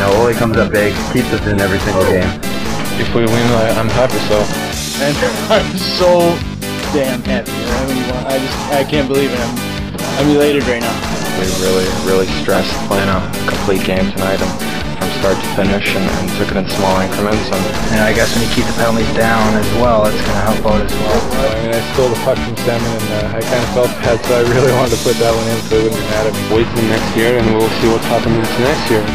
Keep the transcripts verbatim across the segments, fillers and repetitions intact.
know, Ole comes up big, keeps us in every single game. If we win, I, I'm happy, so. And I'm so damn happy. I, mean, I just, I can't believe it. I'm, I'm elated right now. We really, really stressed playing a complete game tonight, and from start to finish, and, and took it in small increments. And, and I guess when you keep the penalties down as well, it's going to help out as well. I mean, I stole the puck from Semin, and uh, I kind of felt bad, so I really wanted to put that one in so they wouldn't be mad at me. Wait till next year, and we'll see what's happening next year.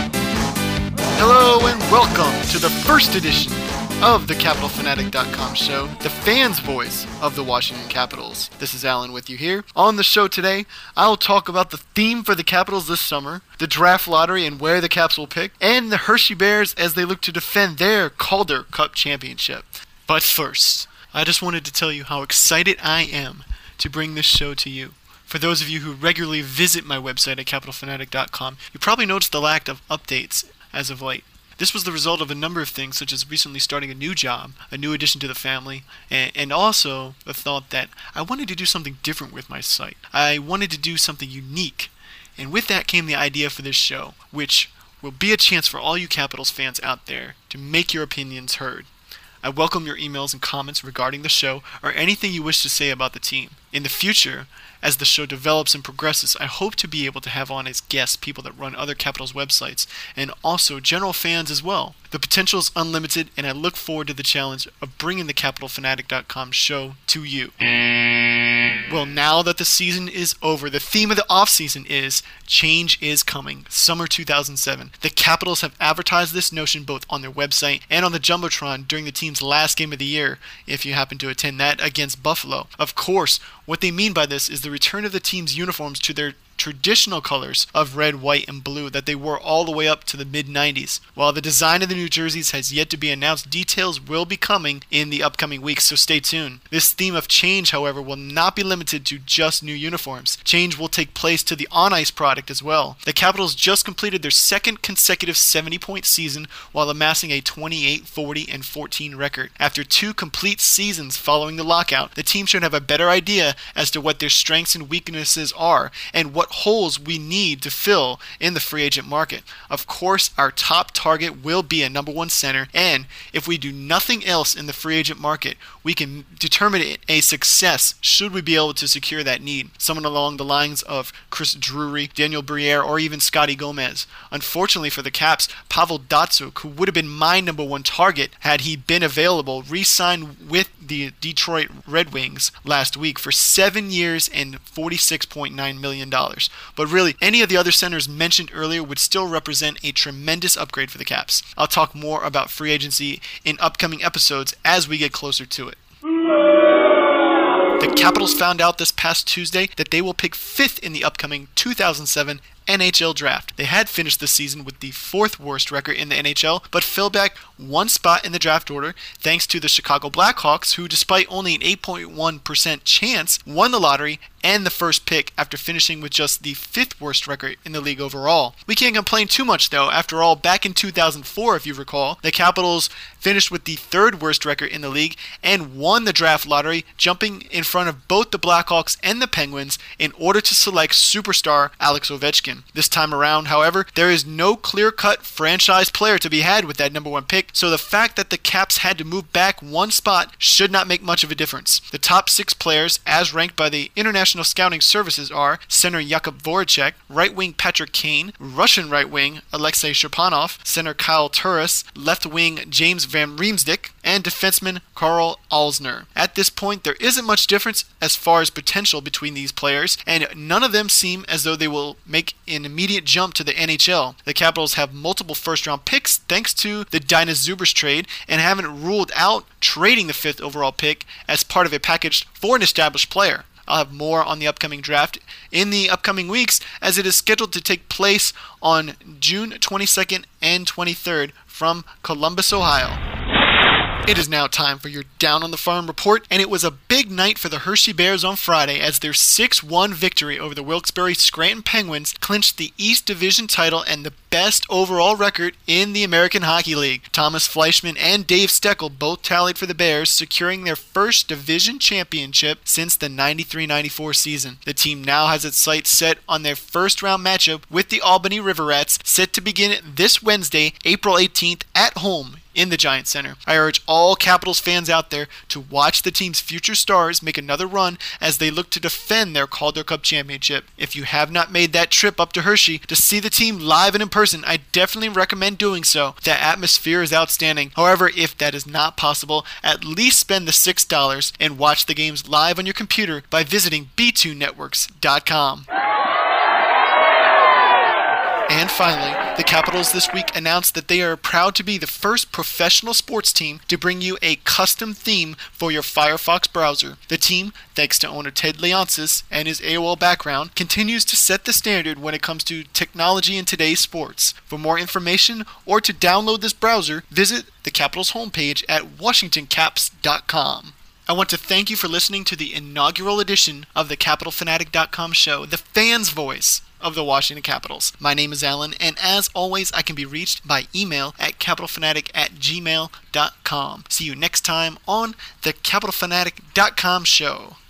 Hello and welcome to the first edition of the Capital Fanatic dot com show, the fans' voice of the Washington Capitals. This is Alan with you here. On the show today, I'll talk about the theme for the Capitals this summer, the draft lottery and where the Caps will pick, and the Hershey Bears as they look to defend their Calder Cup championship. But first, I just wanted to tell you how excited I am to bring this show to you. For those of you who regularly visit my website at Capital Fanatic dot com, you probably noticed the lack of updates as of late. This was the result of a number of things, such as recently starting a new job, a new addition to the family, and, and also the thought that I wanted to do something different with my site. I wanted to do something unique, and with that came the idea for this show, which will be a chance for all you Capitals fans out there to make your opinions heard. I welcome your emails and comments regarding the show or anything you wish to say about the team. In the future, as the show develops and progresses, I hope to be able to have on as guests people that run other Capitals websites and also general fans as well. The potential is unlimited, and I look forward to the challenge of bringing the Capital Fanatic dot com show to you. Well, now that the season is over, the theme of the offseason is Change is Coming, Summer two thousand seven. The Capitals have advertised this notion both on their website and on the Jumbotron during the team's last game of the year, if you happen to attend that, against Buffalo. Of course, what they mean by this is the return of the team's uniforms to their traditional colors of red, white, and blue that they wore all the way up to the mid nineties. While the design of the new jerseys has yet to be announced, details will be coming in the upcoming weeks, so stay tuned. This theme of change, however, will not be limited to just new uniforms. Change will take place to the on-ice product as well. The Capitals just completed their second consecutive seventy-point season while amassing a twenty-eight, forty, and fourteen record. After two complete seasons following the lockout, the team should have a better idea as to what their strengths and weaknesses are and what holes we need to fill in the free agent market. Of course, our top target will be a number one center, and if we do nothing else in the free agent market, we can determine it a success should we be able to secure that need. Someone along the lines of Chris Drury, Daniel Briere, or even Scotty Gomez. Unfortunately for the Caps, Pavel Datsyuk, who would have been my number one target had he been available, re-signed with the Detroit Red Wings last week for seven years and forty-six point nine million dollars. But really, any of the other centers mentioned earlier would still represent a tremendous upgrade for the Caps. I'll talk more about free agency in upcoming episodes as we get closer to it. The Capitals found out this past Tuesday that they will pick fifth in the upcoming two thousand seven N H L draft. They had finished the season with the fourth worst record in the N H L, but fell back one spot in the draft order thanks to the Chicago Blackhawks, who despite only an eight point one percent chance, won the lottery and the first pick after finishing with just the fifth worst record in the league overall. We can't complain too much though. After all, back in two thousand four, if you recall, the Capitals finished with the third worst record in the league and won the draft lottery, jumping in front of both the Blackhawks and the Penguins in order to select superstar Alex Ovechkin. This time around, however, there is no clear-cut franchise player to be had with that number one pick, so the fact that the Caps had to move back one spot should not make much of a difference. The top six players, as ranked by the International Scouting Services, are center Jakub Voracek, right wing Patrick Kane, Russian right wing Alexei Sherpanov, center Kyle Turris, left wing James Van Riemsdyk, and defenseman Karl Alzner. At this point, there isn't much difference as far as potential between these players, and none of them seem as though they will make an immediate jump to the N H L. The Capitals have multiple first-round picks thanks to the Dina Zubers trade and haven't ruled out trading the fifth overall pick as part of a package for an established player. I'll have more on the upcoming draft in the upcoming weeks as it is scheduled to take place on June twenty-second and twenty-third from Columbus, Ohio. It is now time for your Down on the Farm report, and it was a big night for the Hershey Bears on Friday as their six one victory over the Wilkes-Barre Scranton Penguins clinched the East Division title and the best overall record in the American Hockey League. Thomas Fleischman and Dave Steckel both tallied for the Bears, securing their first division championship since the ninety-three ninety-four season. The team now has its sights set on their first round matchup with the Albany River Rats, set to begin this Wednesday, April eighteenth at home in the Giant Center. I urge all Capitals fans out there to watch the team's future stars make another run as they look to defend their Calder Cup championship. If you have not made that trip up to Hershey to see the team live and in person, I definitely recommend doing so. The atmosphere is outstanding. However, if that is not possible, at least spend the six dollars and watch the games live on your computer by visiting b two networks dot com. And finally, the Capitals this week announced that they are proud to be the first professional sports team to bring you a custom theme for your Firefox browser. The team, thanks to owner Ted Leonsis and his A O L background, continues to set the standard when it comes to technology in today's sports. For more information or to download this browser, visit the Capitals homepage at washington caps dot com. I want to thank you for listening to the inaugural edition of the capital fanatic dot com show, the fans' voice of the Washington Capitals. My name is Alan, and as always, I can be reached by email at capital fanatic at gmail dot com. See you next time on the capital fanatic dot com show.